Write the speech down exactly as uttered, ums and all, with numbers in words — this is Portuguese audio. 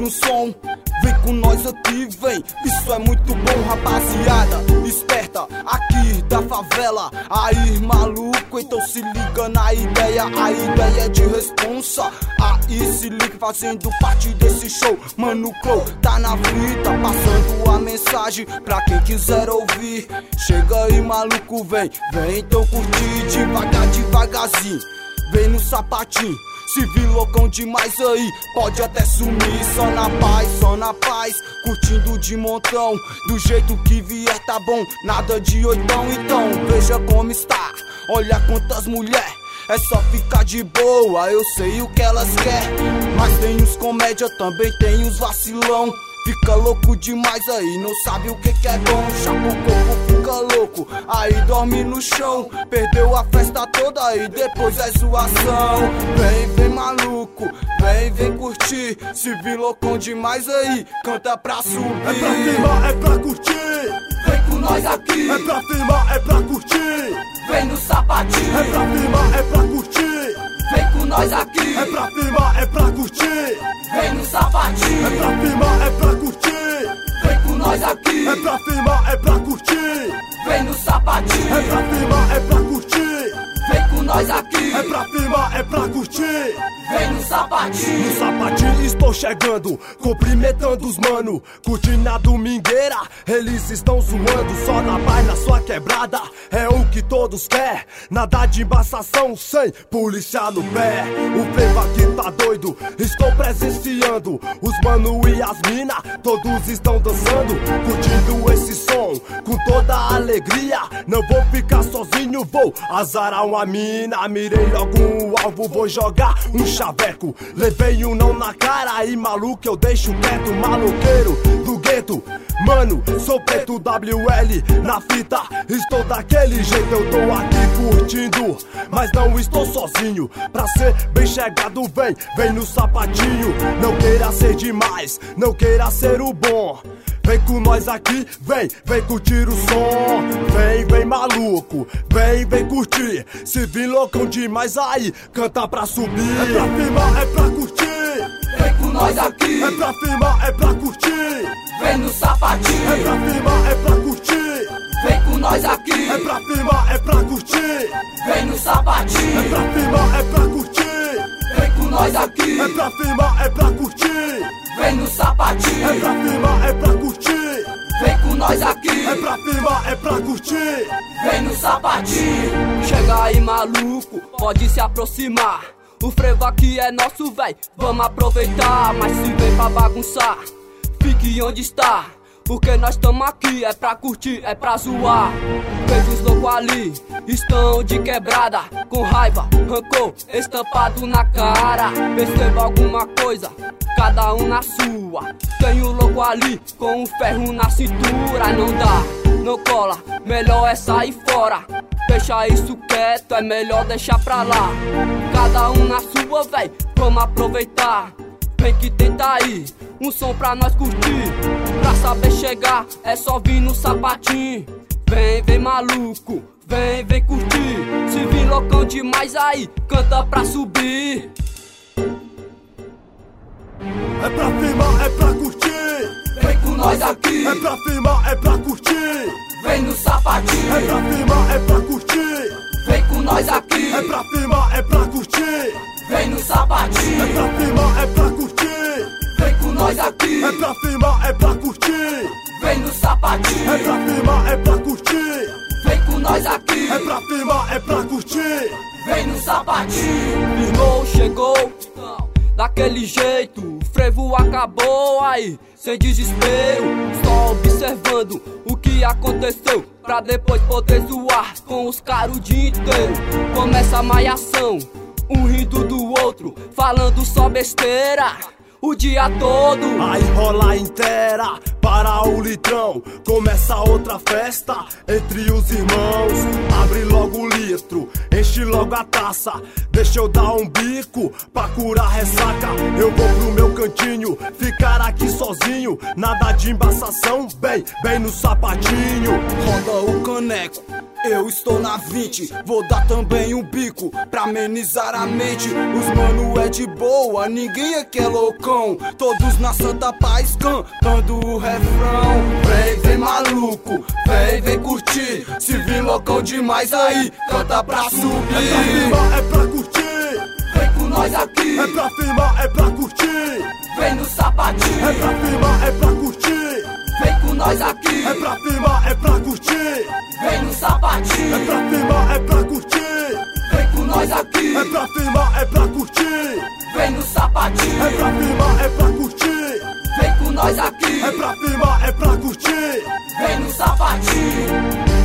no som. Vem com nós aqui, vem, isso é muito bom, rapaziada. Esperta, aqui da favela. Aí, maluco, então se liga na ideia. A ideia é de responsa. Aí se liga fazendo parte desse show. Mano Crow tá na fita, passando a mensagem pra quem quiser ouvir. Chega aí, maluco, vem, vem então curtir devagar, devagarzinho. Vem no sapatinho. Se vir loucão demais aí, pode até sumir. Só na paz, só na paz, curtindo de montão. Do jeito que vier tá bom, nada de oitão. Então veja como está, olha quantas mulher. É só ficar de boa, eu sei o que elas querem. Mas tem os comédia, também tem os vacilão. Fica louco demais aí, não sabe o que que é bom. Chapa o corpo, fica louco, aí dorme no chão. Perdeu a festa toda e depois é zoação. Vem, vem maluco, vem, vem curtir. Se vir loucão demais aí, canta pra subir. É pra firmar, é pra curtir. Vem com nós aqui. É pra firmar, é pra curtir. Vem no sapatinho. É pra firmar, é pra curtir. Vem com nós aqui. É pra firmar, é pra curtir. Vem no sapatinho. É pra firmar, é pra curtir. Vem com nós aqui. É pra firmar, é pra curtir. Vem no sapatinho. É pra firmar, é pra curtir. Vem com nós aqui. É pra firmar, é pra curtir. Vem no sapatinho. No sapatinho estou chegando, cumprimentando os mano. Curtindo a domingueira, eles estão zoando. Só na paz, na sua quebrada, é o que todos quer. Nada de embaçação, sem polícia no pé. O frevo aqui tá doido, estou presenciando. Os mano e as mina, todos estão dançando. Curtindo esse som, com toda a alegria. Não vou ficar sozinho, vou azarar uma mina. Mirei logo um alvo, vou jogar um chaveco. Levei um não na cara e maluco eu deixo quieto. Maloqueiro do gueto, mano, sou preto W L na fita. Estou daquele jeito, eu tô aqui curtindo, mas não estou sozinho. Pra ser bem chegado, vem, vem no sapatinho. Não queira ser demais, não queira ser o bom. Vem com nós aqui, vem, vem curtir o som. Vem, vem maluco, vem, vem curtir. Se vir loucão demais aí, canta pra subir. É pra firmar, é pra curtir. Vem com nós aqui. É pra firmar, é pra curtir. Vem no sapatinho. É pra firmar, é pra curtir. Vem com nós aqui. É pra firmar, é pra curtir. Vem no sapatinho. É pra firmar, é pra curtir. Vem com nós aqui. É pra firmar, é pra curtir. Vem no sapatinho. É pra firmar, é pra curtir. Vem com nós aqui. É pra firmar, é pra curtir. Vem no sapatinho. Chega aí maluco, pode se aproximar. O frevo aqui é nosso, véi, vamos aproveitar. Mas se vem pra bagunçar, fique onde está. Porque nós tamo aqui, é pra curtir, é pra zoar. Veja os loucos ali, estão de quebrada, com raiva, rancor, estampado na cara. Perceba alguma coisa, cada um na sua. Tem o louco ali, com um ferro na cintura. Não dá, não cola, melhor é sair fora. Deixa isso quieto, é melhor deixar pra lá. Cada um na sua, véi, vamos aproveitar. Vem que tenta aí, um som pra nós curtir. Pra saber chegar, é só vir no sapatinho. Vem, vem maluco, vem, vem curtir. Se vir loucão demais aí, canta pra subir. É pra firmar, é pra curtir. Vem com nós aqui. É pra firmar, é pra curtir. Vem no sapatinho. É pra firmar, é pra curtir. Vem com nós aqui. É pra firmar, é pra curtir. Vem no sapatinho. É pra firmar, é pra curtir. Vem com nós aqui. É pra firmar, é pra curtir. Vem no sapatinho. É pra firmar, é pra curtir. Vem com nós aqui. É pra firmar, é pra curtir. Vem no sapatinho. Firmou, chegou, daquele jeito. O frevo acabou aí, sem desespero. Só observando o que aconteceu, pra depois poder zoar com os caras o dia inteiro. Começa a malhação, um rindo do outro, falando só besteira o dia todo. Aí rola inteira, para o litrão. Começa outra festa entre os irmãos. Abre logo o litro, enche logo a taça. Deixa eu dar um bico pra curar ressaca. Eu vou pro meu cantinho, ficar aqui sozinho. Nada de embaçação, bem, bem no sapatinho. Roda o caneco, Eu estou na vinte, vou dar também um bico pra amenizar a mente. Os mano é de boa, ninguém aqui é loucão. Todos na santa paz cantando o refrão. Vem, vem maluco, vem, vem curtir. Se vir loucão demais aí, canta pra subir. É pra firmar, é pra curtir. Vem com nós aqui. É pra firmar, é pra curtir. Vem no sapatinho. É pra firmar, é pra curtir. Vem com nós aqui. É pra firmar, é pra curtir. Vem no sapatinho. É pra firmar, é pra curtir. Vem com nós aqui. É pra firmar, é pra curtir. Vem no sapatinho. É pra firmar, é pra curtir. Vem com nós aqui. É pra firmar, é pra curtir. Vem no sapatinho.